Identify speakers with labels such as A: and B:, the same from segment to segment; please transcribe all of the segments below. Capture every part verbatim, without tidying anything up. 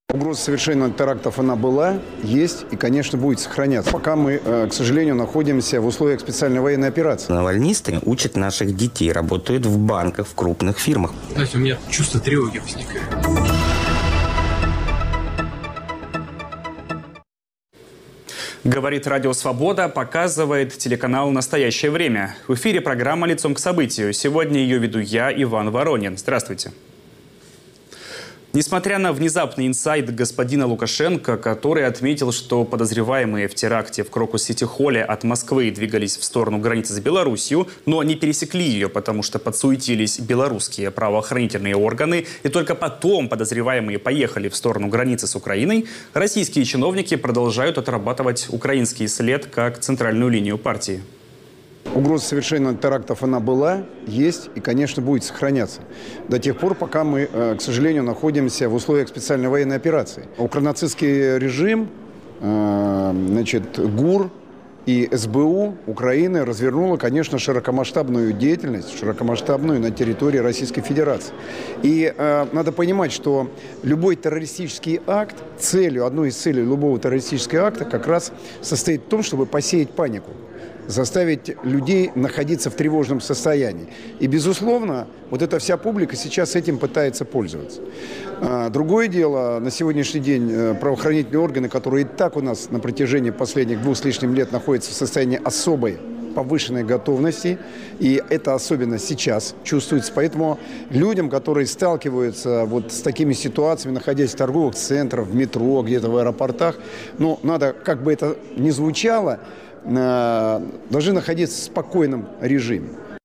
A: Угроза совершения терактов она была, есть и, конечно, будет сохраняться. Пока мы, к сожалению, находимся в условиях специальной военной операции.
B: Навальнисты учат наших детей, работают в банках, в крупных фирмах.
C: Знаете, у меня чувство тревоги возникает.
D: Говорит Радио Свобода, показывает телеканал «Настоящее время». В эфире программа «Лицом к событию». Сегодня ее веду я, Иван Воронин. Здравствуйте. Несмотря на внезапный инсайт господина Лукашенко, который отметил, что подозреваемые в теракте в Крокус-Сити-Холле от Москвы двигались в сторону границы с Белоруссией, но не пересекли ее, потому что подсуетились белорусские правоохранительные органы, и только потом подозреваемые поехали в сторону границы с Украиной, российские чиновники продолжают отрабатывать украинский след как центральную линию партии.
A: Угроза совершения терактов она была, есть и, конечно, будет сохраняться. До тех пор, пока мы, к сожалению, находимся в условиях специальной военной операции. Укронацистский режим, значит, ГУР и СБУ Украины развернула, конечно, широкомасштабную деятельность, широкомасштабную на территории Российской Федерации. И э, надо понимать, что любой террористический акт, целью, одной из целей любого террористического акта как раз состоит в том, чтобы посеять панику, заставить людей находиться в тревожном состоянии. И, безусловно, вот эта вся публика сейчас этим пытается пользоваться. Другое дело, на сегодняшний день правоохранительные органы, которые и так у нас на протяжении последних двух с лишним лет находятся в состоянии особой повышенной готовности, и это особенно сейчас чувствуется. Поэтому людям, которые сталкиваются вот с такими ситуациями, находясь в торговых центрах, в метро, где-то в аэропортах, ну, надо, как бы это ни звучало, должны находиться в спокойном режиме.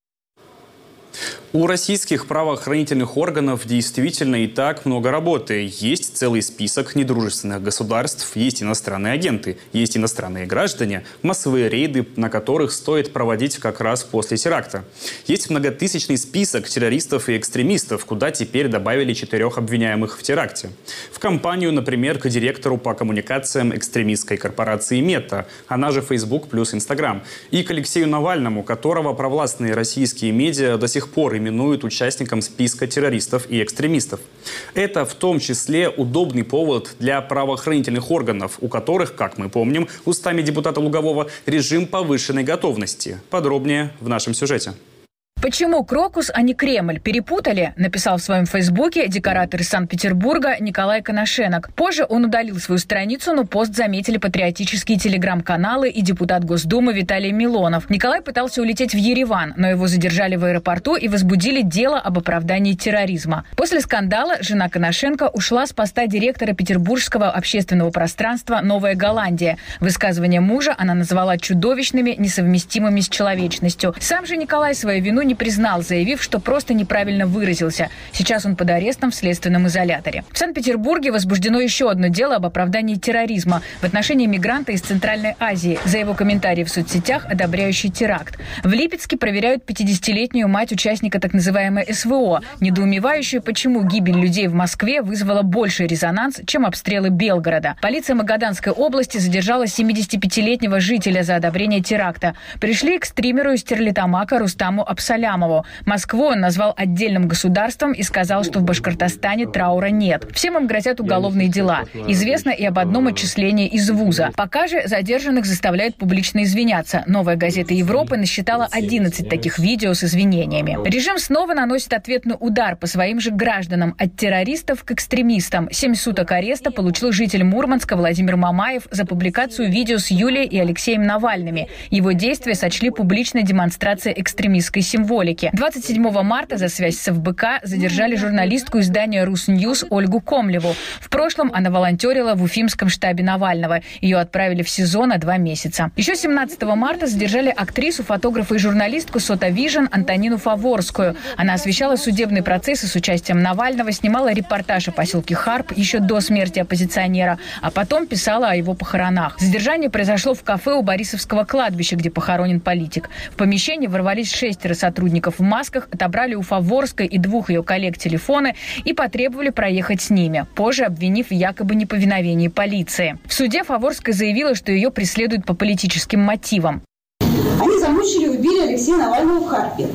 D: У российских правоохранительных органов действительно и так много работы. Есть целый список недружественных государств, есть иностранные агенты, есть иностранные граждане, массовые рейды, на которых стоит проводить как раз после теракта. Есть многотысячный список террористов и экстремистов, куда теперь добавили четырех обвиняемых в теракте. В компанию, например, к директору по коммуникациям экстремистской корпорации «Мета», она же Facebook плюс Instagram, и к Алексею Навальному, которого провластные российские медиа до сих пор именуют участником списка террористов и экстремистов. Это в том числе удобный повод для правоохранительных органов, у которых, как мы помним, устами депутата Лугового, режим повышенной готовности. Подробнее в нашем сюжете.
E: Почему Крокус, а не Кремль? Перепутали? Написал в своем фейсбуке декоратор из Санкт-Петербурга Николай Коношенок. Позже он удалил свою страницу, но пост заметили патриотические телеграм-каналы и депутат Госдумы Виталий Милонов. Николай пытался улететь в Ереван, но его задержали в аэропорту и возбудили дело об оправдании терроризма. После скандала жена Коношенко ушла с поста директора петербургского общественного пространства «Новая Голландия». Высказывания мужа она назвала чудовищными, несовместимыми с человечностью. Сам же Николай свою вину не признал, заявив, что просто неправильно выразился. Сейчас он под арестом в следственном изоляторе. В Санкт-Петербурге возбуждено еще одно дело об оправдании терроризма в отношении мигранта из Центральной Азии за его комментарии в соцсетях, одобряющий теракт. В Липецке проверяют пятидесятилетнюю мать участника так называемой СВО, недоумевающую, почему гибель людей в Москве вызвала больший резонанс, чем обстрелы Белгорода. Полиция Магаданской области задержала семидесятипятилетнего жителя за одобрение теракта. Пришли к стримеру из Стерлитамака Рустаму Абсалямову. Москву он назвал отдельным государством и сказал, что в Башкортостане траура нет. Всем им грозят уголовные дела. Известно и об одном отчислении из вуза. Пока же задержанных заставляют публично извиняться. Новая газета Европы насчитала одиннадцать таких видео с извинениями. Режим снова наносит ответный удар по своим же гражданам. От террористов к экстремистам. Семь суток ареста получил житель Мурманска Владимир Мамаев за публикацию видео с Юлией и Алексеем Навальными. Его действия сочли публичной демонстрацией экстремистской символики. двадцать седьмого марта за связь с эф бэ ка задержали журналистку издания «Русньюз» Ольгу Комлеву. В прошлом она волонтерила в уфимском штабе Навального. Ее отправили в СИЗО на два месяца. Еще семнадцатого марта задержали актрису, фотографа и журналистку Сота Вижн Антонину Фаворскую. Она освещала судебные процессы с участием Навального, снимала репортаж о поселке Харп еще до смерти оппозиционера, а потом писала о его похоронах. Задержание произошло в кафе у Борисовского кладбища, где похоронен политик. В помещении ворвались шестеро сотрудников Сотрудников в масках, отобрали у Фаворской и двух ее коллег телефоны и потребовали проехать с ними, позже обвинив в якобы неповиновении полиции. В суде Фаворская заявила, что ее преследуют по политическим мотивам.
F: Они замучили и убили Алексея Навального в Харпе.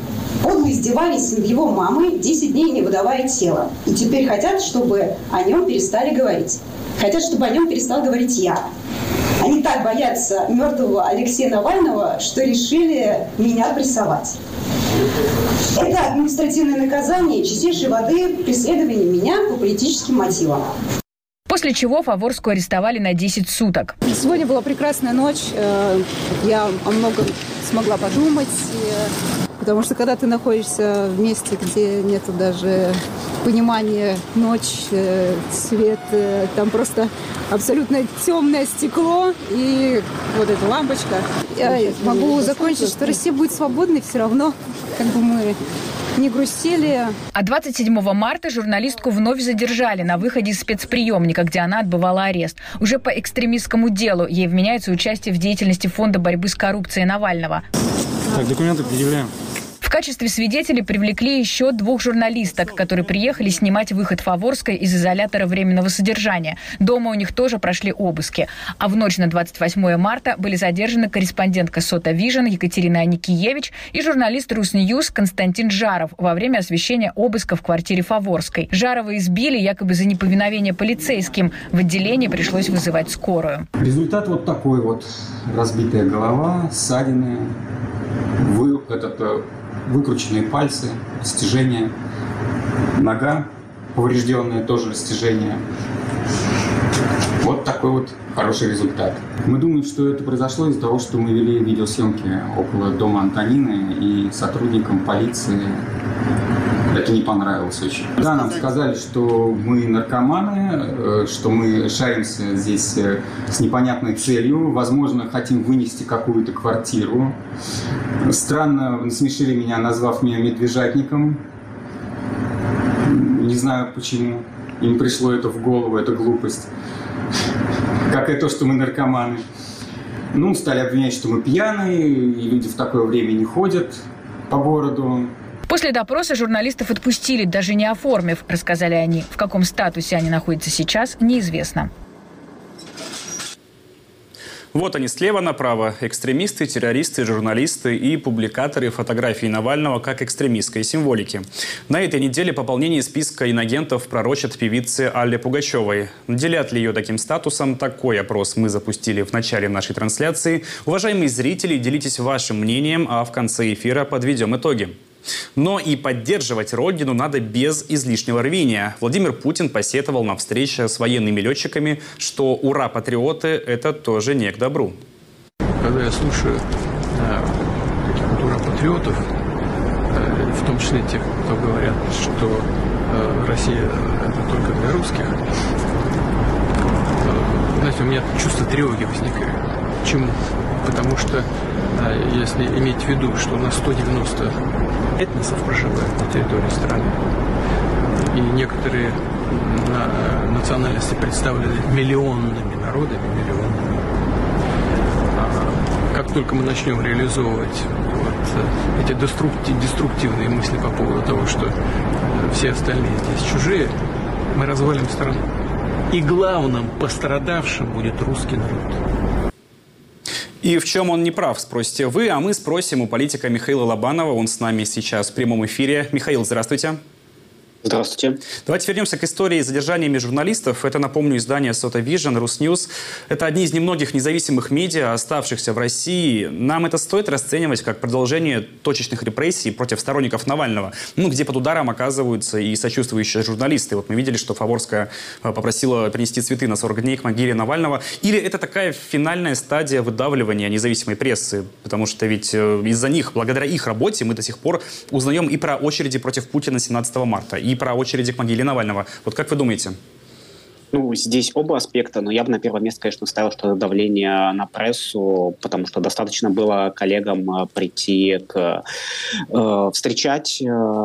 F: подло издевались над его мамой, десять дней не выдавая тело. И теперь хотят, чтобы о нем перестали говорить. Хотят, чтобы о нем перестал говорить я. Они так боятся мертвого Алексея Навального, что решили меня прессовать. Это административное наказание чистейшей воды преследование меня по политическим мотивам.
E: После чего Фаворскую арестовали на десять суток.
G: Сегодня была прекрасная ночь. Я о многом смогла подумать. Потому что когда ты находишься в месте, где нет даже понимания, ночь, свет, там просто абсолютно темное стекло и вот эта лампочка. Я могу закончить, что Россия будет свободной все равно, как бы мы не грустили.
E: А двадцать седьмого марта журналистку вновь задержали на выходе из спецприемника, где она отбывала арест. Уже по экстремистскому делу ей вменяется участие в деятельности Фонда борьбы с коррупцией Навального.
H: Так, документы предъявляем.
E: В качестве свидетелей привлекли еще двух журналисток, которые приехали снимать выход Фаворской из изолятора временного содержания. Дома у них тоже прошли обыски. А в ночь на двадцать восьмое марта были задержаны корреспондентка Сота Вижн Екатерина Аникиевич и журналист Русньюз Константин Жаров во время освещения обыска в квартире Фаворской. Жарова избили якобы за неповиновение полицейским. В отделении пришлось вызывать скорую.
I: Результат вот такой вот. Разбитая голова, ссадины, вы, этот... выкрученные пальцы, растяжение, нога поврежденная, тоже растяжение. Вот такой вот хороший результат. Мы думаем, что это произошло из-за того, что мы вели видеосъемки около дома Антонины, и сотрудникам полиции это не понравилось очень. Да, нам сказали, что мы наркоманы, что мы шаримся здесь с непонятной целью, возможно, хотим вынести какую-то квартиру. Странно насмешили меня, назвав меня медвежатником. Не знаю почему. Им пришло это в голову, эта глупость. Как и то, что мы наркоманы. Ну, стали обвинять, что мы пьяные, и люди в такое время не ходят по городу.
E: После допроса журналистов отпустили, даже не оформив, рассказали они. В каком статусе они находятся сейчас, неизвестно.
D: Вот они слева направо. Экстремисты, террористы, журналисты и публикаторы фотографий Навального как экстремистской символики. На этой неделе пополнение списка инагентов пророчат певице Алле Пугачевой. Наделят ли ее таким статусом? Такой опрос мы запустили в начале нашей трансляции. Уважаемые зрители, делитесь вашим мнением, а в конце эфира подведем итоги. Но и поддерживать родину надо без излишнего рвения. Владимир Путин посетовал на встрече с военными летчиками, что «ура, патриоты» — это тоже не к добру.
C: Когда я слушаю э, этих вот «ура, патриотов», э, в том числе тех, кто говорят, что э, Россия — это только для русских, э, знаете, у меня чувство тревоги возникает. Почему? Потому что, э, если иметь в виду, что у нас сто девяносто этносов проживают на территории страны, и некоторые на, национальности представлены миллионными народами, миллионами. А как только мы начнем реализовывать вот эти деструктив, деструктивные мысли по поводу того, что все остальные здесь чужие, мы развалим страну. И главным пострадавшим будет русский народ.
D: И в чем он не прав, спросите вы, а мы спросим у политика Михаила Лобанова. Он с нами сейчас в прямом эфире. Михаил, здравствуйте.
J: Здравствуйте.
D: Давайте вернемся к истории с задержаниями журналистов. Это, напомню, издание Сота Вижн, Русньюз. Это одни из немногих независимых медиа, оставшихся в России. Нам это стоит расценивать как продолжение точечных репрессий против сторонников Навального, ну, где под ударом оказываются и сочувствующие журналисты. Вот мы видели, что Фаворская попросила принести цветы на сорок дней к могиле Навального. Или это такая финальная стадия выдавливания независимой прессы? Потому что ведь из-за них, благодаря их работе, мы до сих пор узнаем и про очереди против Путина семнадцатого марта, и про очереди к могиле Навального. Вот как вы думаете?
J: Ну, здесь оба аспекта, но я бы на первое место, конечно, ставил, что давление на прессу, потому что достаточно было коллегам прийти к э, встречать э,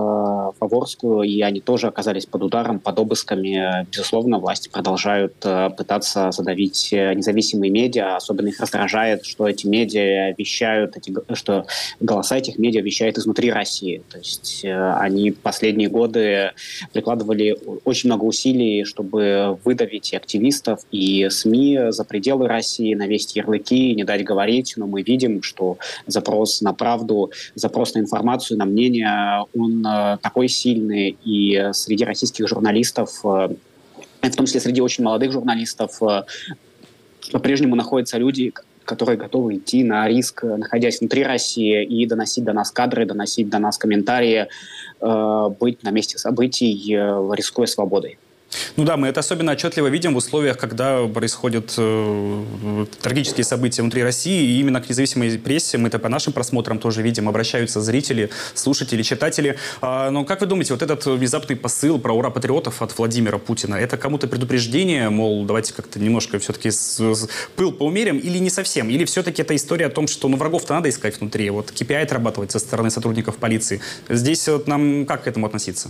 J: Фаворскую, и они тоже оказались под ударом, под обысками. Безусловно, власти продолжают пытаться задавить независимые медиа. Особенно их раздражает, что эти медиа вещают, эти, что голоса этих медиа вещают изнутри России. То есть они последние годы прикладывали очень много усилий, чтобы выдавить и активистов, и СМИ за пределы России, навесить ярлыки, не дать говорить. Но мы видим, что запрос на правду, запрос на информацию, на мнение, он такой сильный. И среди российских журналистов, в том числе среди очень молодых журналистов, по-прежнему находятся люди, которые готовы идти на риск, находясь внутри России, и доносить до нас кадры, доносить до нас комментарии, быть на месте событий, рискуя свободой.
D: Ну да, мы это особенно отчетливо видим в условиях, когда происходят э, трагические события внутри России, и именно к независимой прессе, мы это по нашим просмотрам тоже видим, обращаются зрители, слушатели, читатели. А, но как вы думаете, вот этот внезапный посыл про ура патриотов от Владимира Путина, это кому-то предупреждение, мол, давайте как-то немножко все-таки с, с, пыл поумерим, или не совсем? Или все-таки это история о том, что ну, врагов-то надо искать внутри, вот кей пи ай отрабатывать со стороны сотрудников полиции? Здесь вот нам как к этому относиться?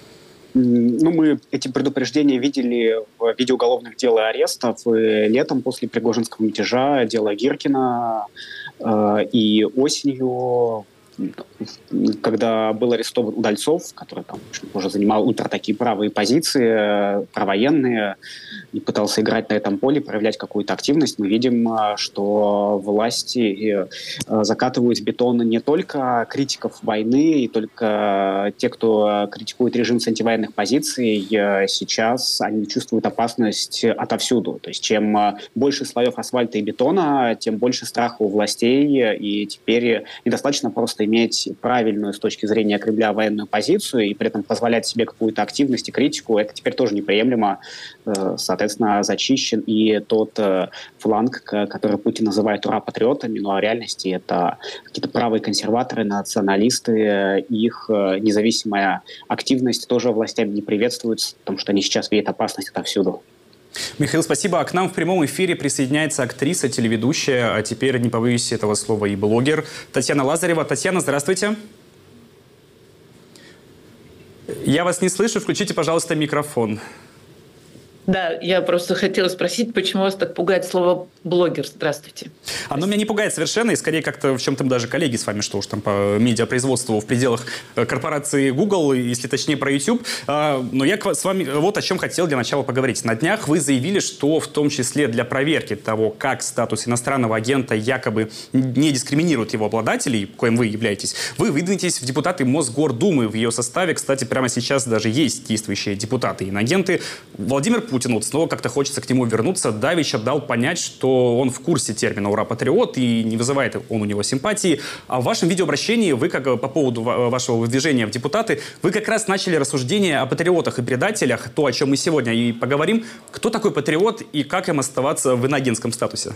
J: Ну, мы эти предупреждения видели в виде уголовных дел и арестов. И летом после Пригожинского мятежа, дело Гиркина, э, и осенью, когда был арестован Удальцов, который там уже занимал ультра такие правые позиции, провоенные, и пытался играть на этом поле, проявлять какую-то активность, мы видим, что власти закатывают в бетон не только критиков войны, и только те, кто критикует режим с антивоенных позиций, сейчас они чувствуют опасность отовсюду. То есть чем больше слоев асфальта и бетона, тем больше страха у властей, и теперь недостаточно просто иметь правильную с точки зрения Кремля военную позицию и при этом позволять себе какую-то активность и критику, это теперь тоже неприемлемо. Соответственно, зачищен и тот фланг, который Путин называет ура-патриотами, но в реальности это какие-то правые консерваторы, националисты, их независимая активность тоже властями не приветствуется, потому что они сейчас видят опасность отовсюду.
D: Михаил, спасибо. А к нам в прямом эфире присоединяется актриса, телеведущая, а теперь, не побоюсь этого слова, и блогер Татьяна Лазарева. Татьяна, здравствуйте. Я вас не слышу. Включите, пожалуйста, микрофон.
K: Да, я просто хотела спросить, почему вас так пугает слово «блогер». Здравствуйте.
D: Оно меня не пугает совершенно, и скорее как-то в чем-то даже коллеги с вами, что уж там по медиапроизводству в пределах корпорации Google, если точнее про YouTube. Но я с вами вот о чем хотел для начала поговорить. На днях вы заявили, что в том числе для проверки того, как статус иностранного агента якобы не дискриминирует его обладателей, коим вы являетесь, вы выдвинетесь в депутаты Мосгордумы. В ее составе, кстати, прямо сейчас даже есть действующие депутаты и иноагенты. Владимир Путин, вот снова как-то хочется к нему вернуться, давеча дал понять, что он в курсе термина «ура-патриот» и не вызывает он у него симпатии. А в вашем видеообращении вы, как по поводу вашего выдвижения в депутаты, вы как раз начали рассуждение о патриотах и предателях, то, о чем мы сегодня и поговорим. Кто такой патриот и как им оставаться в иноагентском статусе?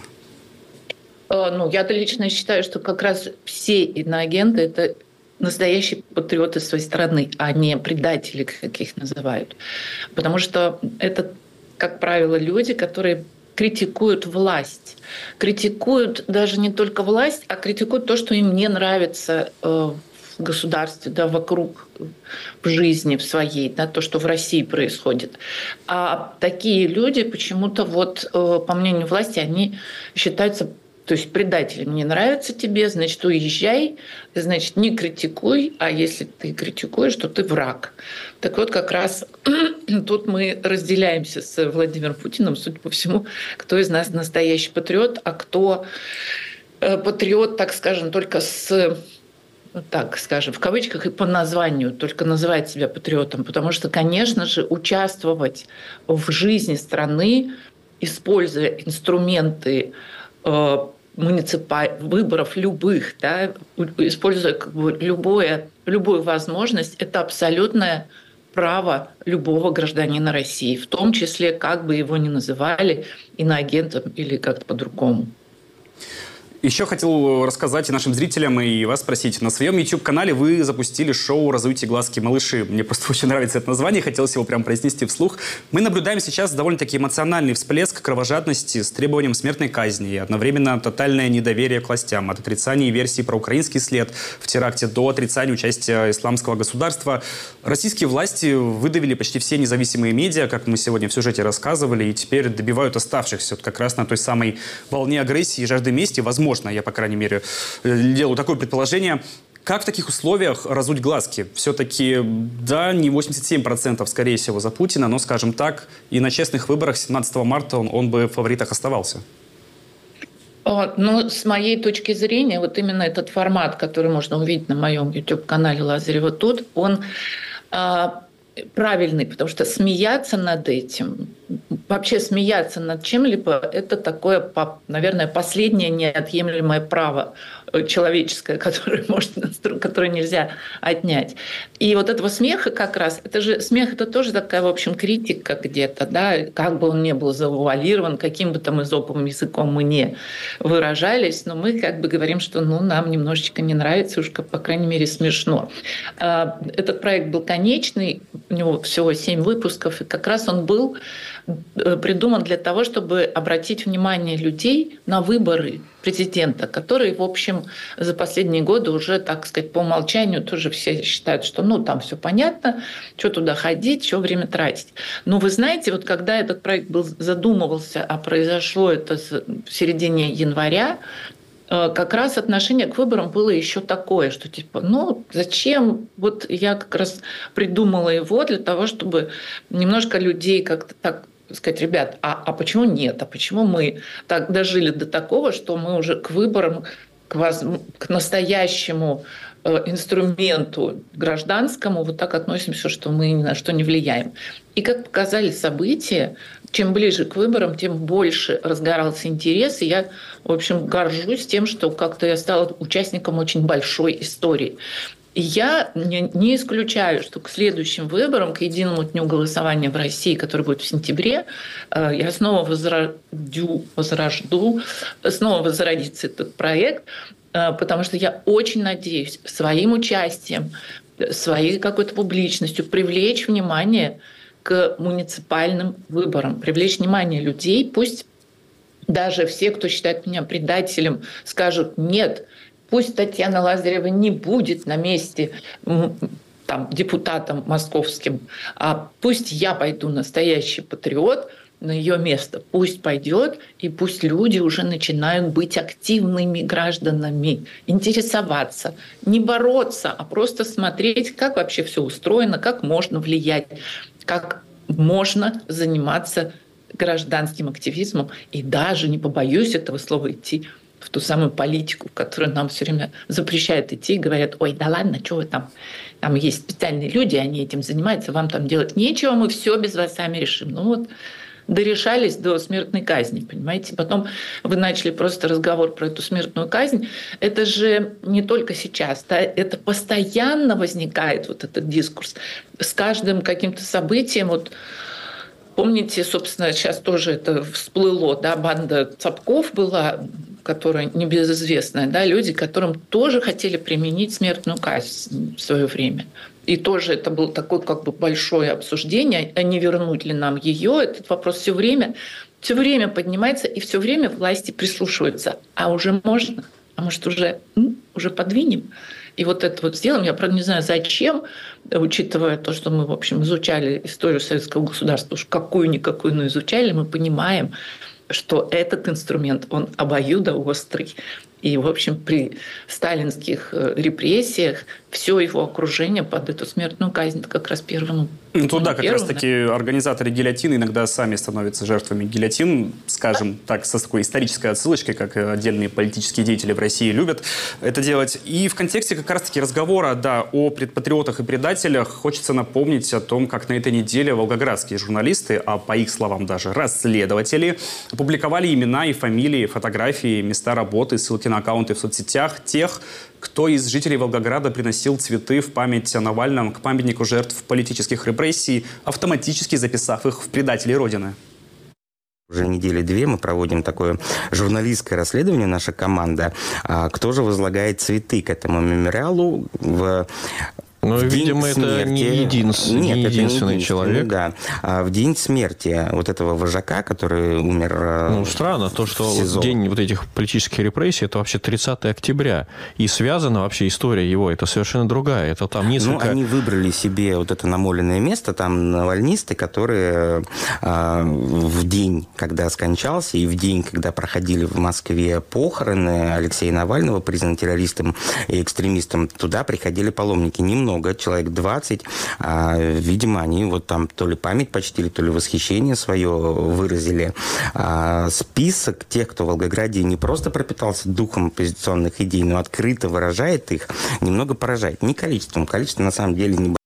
K: Ну, я-то лично считаю, что как раз все иноагенты — это настоящие патриоты своей страны, а не предатели, как их называют. Потому что это, как правило, люди, которые критикуют власть. Критикуют даже не только власть, а критикуют то, что им не нравится в государстве, да, вокруг, в жизни, в своей, да, то, что в России происходит. А такие люди почему-то, вот, по мнению власти, они считаются, то есть предателем. Не нравится тебе, значит, уезжай, значит, не критикуй, а если ты критикуешь, то ты враг. Так вот, как раз тут мы разделяемся с Владимиром Путиным, судя по всему, кто из нас настоящий патриот, а кто патриот, так скажем, только с, так скажем, в кавычках и по названию, только называет себя патриотом. Потому что, конечно же, участвовать в жизни страны, используя инструменты муниципальных выборов любых, да, используя как бы любое, любую возможность, это абсолютное право любого гражданина России, в том числе, как бы его ни называли, иноагентом или как-то по-другому.
D: Еще хотел рассказать и нашим зрителям, и вас спросить. На своем YouTube-канале вы запустили шоу «Разуйте глазки, малыши». Мне просто очень нравится это название, хотелось его прям произнести вслух. Мы наблюдаем сейчас довольно-таки эмоциональный всплеск кровожадности с требованием смертной казни и одновременно тотальное недоверие к властям. От отрицания версии про украинский след в теракте до отрицания участия исламского государства. Российские власти выдавили почти все независимые медиа, как мы сегодня в сюжете рассказывали, и теперь добивают оставшихся вот как раз на той самой волне агрессии и жажды мести. Возможно, я, по крайней мере, делаю такое предположение. Как в таких условиях разуть глазки? Все-таки, да, не восемьдесят семь процентов, скорее всего, за Путина, но, скажем так, и на честных выборах семнадцатого марта он, он бы в фаворитах оставался.
K: Ну, с моей точки зрения, вот именно этот формат, который можно увидеть на моем YouTube-канале «Лазарева тут», он а, правильный, потому что смеяться над этим, вообще смеяться над чем-либо, это такое, наверное, последнее неотъемлемое право человеческое, которое, можно, которое нельзя отнять. И вот этого смеха как раз, это же смех, это тоже такая, в общем, критика где-то, да, как бы он ни был завуалирован, каким бы там эзоповым языком мы не выражались, но мы как бы говорим, что ну, нам немножечко не нравится, уж по крайней мере смешно. Этот проект был конечный, у него всего семь выпусков, и как раз он был придуман для того, чтобы обратить внимание людей на выборы президента, которые, в общем, за последние годы уже, так сказать, по умолчанию тоже все считают, что ну там все понятно, что туда ходить, что время тратить. Но вы знаете, вот когда этот проект был задумывался, а произошло это в середине января, как раз отношение к выборам было еще такое, что типа, ну зачем? Вот я как раз придумала его для того, чтобы немножко людей как-то так сказать, ребят, а, а почему нет? А почему мы так дожили до такого, что мы уже к выборам, к, воз... к настоящему э, инструменту гражданскому вот так относимся, что мы ни на что не влияем? И как показали события, чем ближе к выборам, тем больше разгорался интерес. И я, в общем, горжусь тем, что как-то я стала участником очень большой истории. И я не исключаю, что к следующим выборам, к единому дню голосования в России, который будет в сентябре, я снова возродю, возрожду, снова возродится этот проект, потому что я очень надеюсь своим участием, своей какой-то публичностью привлечь внимание к муниципальным выборам, привлечь внимание людей, пусть даже все, кто считает меня предателем, скажут «нет». Пусть Татьяна Лазарева не будет на месте там, депутатом московским, а пусть я пойду, настоящий патриот, на ее место. Пусть пойдет, и пусть люди уже начинают быть активными гражданами, интересоваться, не бороться, а просто смотреть, как вообще все устроено, как можно влиять, как можно заниматься гражданским активизмом и даже, не побоюсь этого слова, идти в ту самую политику, в которую нам все время запрещают идти, и говорят, ой, да ладно, что вы там, там есть специальные люди, они этим занимаются, вам там делать нечего, мы все без вас сами решим. Ну вот, дорешались до смертной казни, понимаете? Потом вы начали просто разговор про эту смертную казнь. Это же не только сейчас, да, это постоянно возникает вот этот дискурс. С каждым каким-то событием, вот помните, собственно, сейчас тоже это всплыло, да, банда Цапков была, которая небезызвестная, да, люди, которым тоже хотели применить смертную казнь в свое время. И тоже это было такое как бы большое обсуждение, а не вернуть ли нам ее. Этот вопрос все время, все время поднимается, и все время власти прислушиваются. А уже можно? А может, уже, уже подвинем? И вот это вот сделаем. Я, правда, не знаю, зачем, учитывая то, что мы, в общем, изучали историю советского государства, уж какую-никакую, но изучали, мы понимаем, что этот инструмент, он обоюдоострый. И, в общем, при сталинских репрессиях все его окружение под эту смертную казнь как раз первым.
D: Ну, туда как раз-таки организаторы гильотины иногда сами становятся жертвами гильотин, скажем так, со такой исторической отсылочкой, как отдельные политические деятели в России любят это делать. И в контексте как раз-таки разговора, да, о патриотах и предателях хочется напомнить о том, как на этой неделе волгоградские журналисты, а по их словам даже расследователи, опубликовали имена и фамилии, фотографии, места работы, ссылки на аккаунты в соцсетях тех, кто из жителей Волгограда приносил цветы в память о Навальном к памятнику жертв политических репрессий, автоматически записав их в предателей Родины.
B: Уже недели две мы проводим такое журналистское расследование, наша команда. Кто же возлагает цветы к этому мемориалу в...
L: Но, видимо, смерти... это не, единс...
B: Нет,
L: не
B: это
L: единственный
B: не
L: человек.
B: Да. А в день смерти вот этого вожака, который умер.
L: Ну, странно, то, что
B: в
L: день вот этих политических репрессий, это вообще тридцатое октября. И связана вообще история его, это совершенно другая. Это там несколько...
B: Ну, они выбрали себе вот это намоленное место, там навальнисты, которые э, в день, когда скончался, и в день, когда проходили в Москве похороны Алексея Навального, признанного террористом и экстремистом, туда приходили паломники. Немного. Человек двадцать. А, видимо, они вот там то ли память почтили, то ли восхищение свое выразили. А, список тех, кто в Волгограде не просто пропитался духом оппозиционных идей, но открыто выражает их, немного поражает. Не количеством. Количество на самом деле не...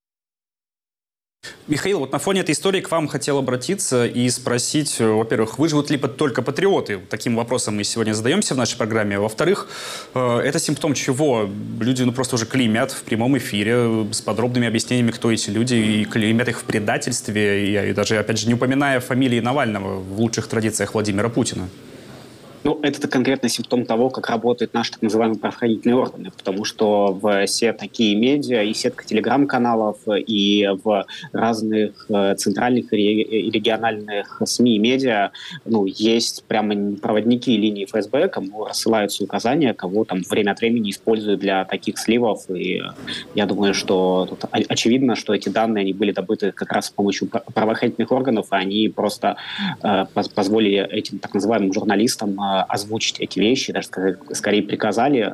D: Михаил, вот на фоне этой истории к вам хотел обратиться и спросить, во-первых, выживут ли только патриоты? Таким вопросом мы сегодня задаемся в нашей программе. Во-вторых, это симптом чего? Люди ну, просто уже клеймят в прямом эфире с подробными объяснениями, кто эти люди, и клеймят их в предательстве, и даже, опять же, не упоминая фамилии Навального в лучших традициях Владимира Путина.
J: Ну, это конкретный симптом того, как работают наши так называемые правоохранительные органы, потому что в все такие медиа, и сетка телеграм-каналов, и в разных центральных и региональных СМИ и медиа ну, есть прямо проводники линии эф эс бэ, кому рассылаются указания, кого там время от времени используют для таких сливов. И я думаю, что тут очевидно, что эти данные они были добыты как раз с помощью правоохранительных органов, и они просто э, позволили этим так называемым журналистам озвучить эти вещи, даже скорее приказали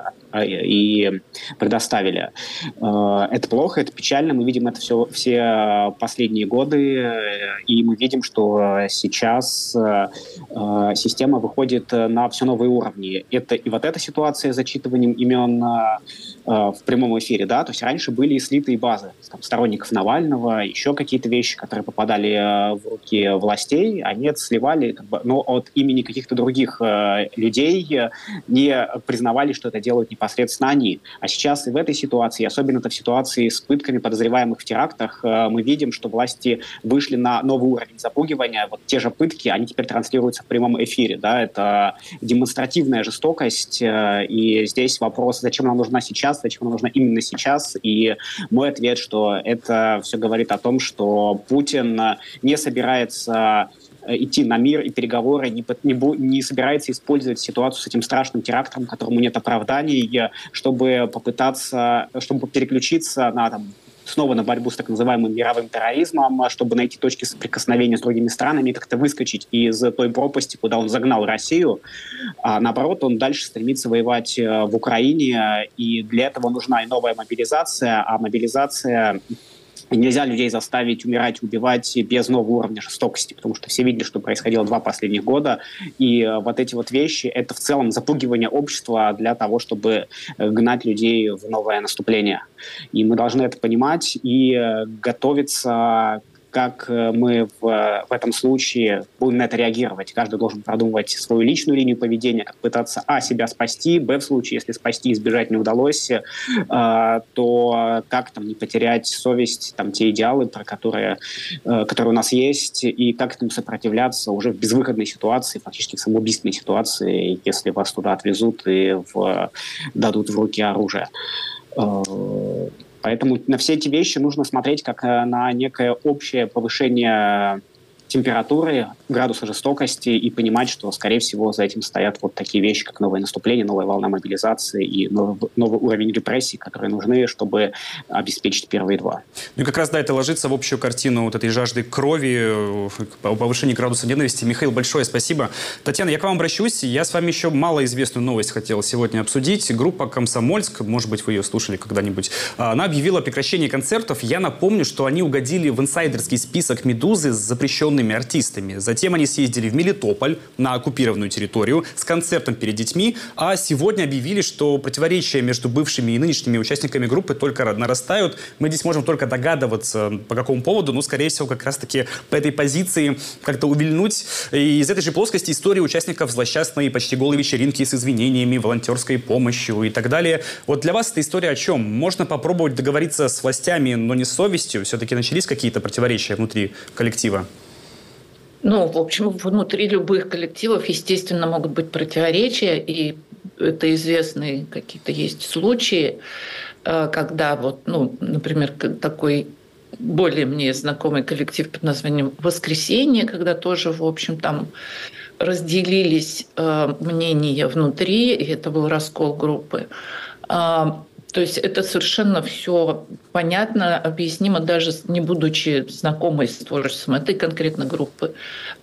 J: и предоставили. Это плохо, это печально. Мы видим это все, все последние годы, и мы видим, что сейчас система выходит на все новые уровни. Это и вот эта ситуация с зачитыванием имен в прямом эфире, да, то есть раньше были слитые базы там, сторонников Навального, еще какие-то вещи, которые попадали в руки властей, они это сливали, как бы, но от имени каких-то других людей не признавали, что это делают непосредственно они. А сейчас и в этой ситуации, особенно в ситуации с пытками подозреваемых в терактах, мы видим, что власти вышли на новый уровень запугивания. Вот те же пытки, они теперь транслируются в прямом эфире. Да? Это демонстративная жестокость. И здесь вопрос, зачем она нужна сейчас, зачем она нужна именно сейчас. И мой ответ, что это все говорит о том, что Путин не собирается идти на мир и переговоры, не, не, не собирается использовать ситуацию с этим страшным терактом, которому нет оправданий, чтобы попытаться, чтобы переключиться на там, снова на борьбу с так называемым мировым терроризмом, чтобы найти точки соприкосновения с другими странами и как-то выскочить из той пропасти, куда он загнал Россию. А наоборот, он дальше стремится воевать в Украине, и для этого нужна и новая мобилизация, а мобилизация... Нельзя людей заставить умирать, убивать без нового уровня жестокости, потому что все видели, что происходило два последних года. И вот эти вот вещи — это в целом запугивание общества для того, чтобы гнать людей в новое наступление. И мы должны это понимать и готовиться, как мы в, в этом случае будем на это реагировать. Каждый должен продумывать свою личную линию поведения, как пытаться, а, себя спасти, б, в случае, если спасти, избежать не удалось, э, то как там не потерять совесть, там, те идеалы, про которые, э, которые у нас есть, и как этому сопротивляться уже в безвыходной ситуации, фактически в самоубийственной ситуации, если вас туда отвезут и в, дадут в руки оружие. Э, Поэтому на все эти вещи нужно смотреть как на некое общее повышение температуры, градуса жестокости и понимать, что, скорее всего, за этим стоят вот такие вещи, как новое наступление, новая волна мобилизации и новый, новый уровень репрессий, которые нужны, чтобы обеспечить первые два.
D: Ну и как раз, да, это ложится в общую картину вот этой жажды крови, повышения градуса ненависти. Михаил, большое спасибо. Татьяна, я к вам обращусь. Я с вами еще малоизвестную новость хотел сегодня обсудить. Группа «Комсомольск», может быть, вы ее слушали когда-нибудь, она объявила о прекращении концертов. Я напомню, что они угодили в инсайдерский список «Медузы» с запрещенными артистами. Затем они съездили в Мелитополь, на оккупированную территорию, с концертом перед детьми, а сегодня объявили, что противоречия между бывшими и нынешними участниками группы только нарастают. Мы здесь можем только догадываться, по какому поводу, но, скорее всего, как раз-таки по этой позиции как-то увильнуть. И из этой же плоскости история участников злосчастной почти голой вечеринки с извинениями, волонтерской помощью и так далее. Вот для вас эта история о чем? Можно попробовать договориться с властями, но не с совестью? Все-таки начались какие-то противоречия внутри коллектива?
K: Ну, в общем, внутри любых коллективов, естественно, могут быть противоречия, и это известные какие-то есть случаи, когда вот, ну, например, такой более мне знакомый коллектив под названием «Воскресенье», когда тоже, в общем, там разделились мнения внутри, и это был раскол группы. То есть это совершенно все понятно, объяснимо, даже не будучи знакомой с творчеством этой конкретно группы.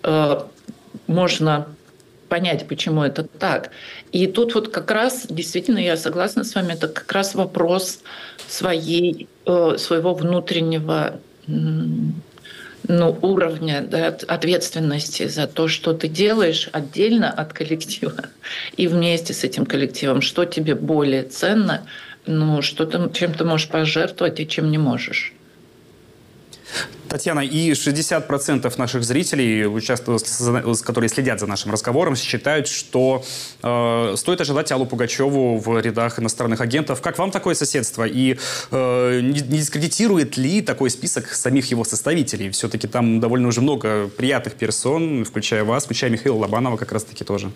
K: Можно понять, почему это так. И тут вот как раз, действительно, я согласна с вами, это как раз вопрос своей, своего внутреннего ну, уровня, да, ответственности за то, что ты делаешь отдельно от коллектива и вместе с этим коллективом, что тебе более ценно, ну, что ты, чем ты можешь пожертвовать и чем не можешь.
D: Татьяна, и шестьдесят процентов наших зрителей, которые следят за нашим разговором, считают, что э, стоит ожидать Аллу Пугачеву в рядах иностранных агентов. Как вам такое соседство? И э, не, не дискредитирует ли такой список самих его составителей? Все-таки там довольно уже много приятных персон, включая вас, включая Михаила Лобанова как раз-таки тоже.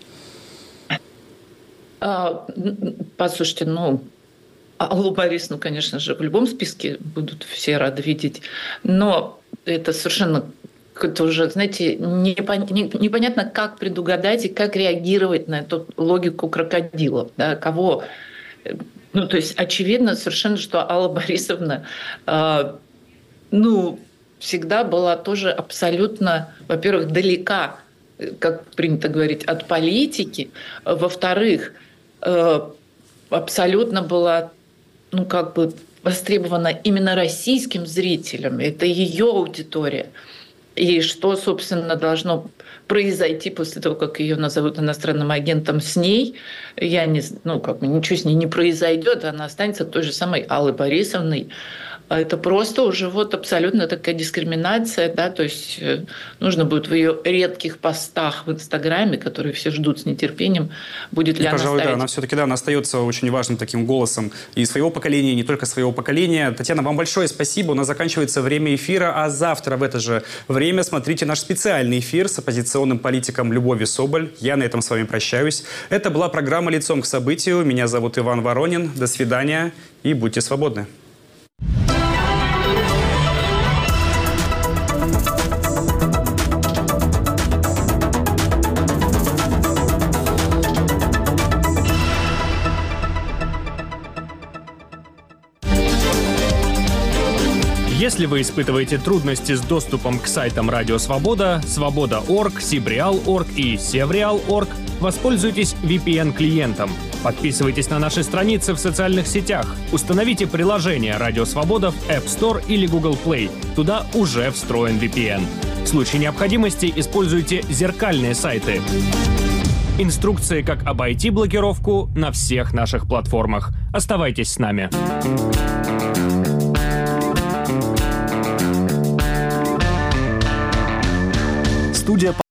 K: А, послушайте, ну... Аллу Борисовну, конечно же, в любом списке будут все рады видеть, но это совершенно, это уже, знаете, непонятно, как предугадать и как реагировать на эту логику крокодилов, да, кого... Ну, то есть очевидно совершенно, что Алла Борисовна, э, ну, всегда была тоже абсолютно, во-первых, далека, как принято говорить, от политики, во-вторых, э, абсолютно была, ну, как бы востребована именно российским зрителям. Это ее аудитория. И что, собственно, должно произойти после того, как ее назовут иностранным агентом с ней, я не, ну, как бы ничего с ней не произойдет, она останется той же самой Аллой Борисовной. Это просто уже вот абсолютно такая дискриминация, да, то есть нужно будет в ее редких постах в Инстаграме, которые все ждут с нетерпением, будет ли
D: и,
K: она
D: пожалуй,
K: ставить...
D: да, она все-таки, да, она остается очень важным таким голосом и своего поколения, и не только своего поколения. Татьяна, вам большое спасибо, у нас заканчивается время эфира, а завтра в это же время смотрите наш специальный эфир с оппозиционным политиком Любовью Соболь. Я на этом с вами прощаюсь. Это была программа «Лицом к событию». Меня зовут Иван Воронин. До свидания и будьте свободны.
M: Если вы испытываете трудности с доступом к сайтам Радио Свобода, Свобода точка орг, Сибриал точка орг и Севриал точка орг, воспользуйтесь ви пи эн-клиентом. Подписывайтесь на наши страницы в социальных сетях. Установите приложение Радио Свобода в App Store или Google Play. Туда уже встроен ви пи эн. В случае необходимости используйте зеркальные сайты. Инструкции, как обойти блокировку, на всех наших платформах. Оставайтесь с нами.
N: Студия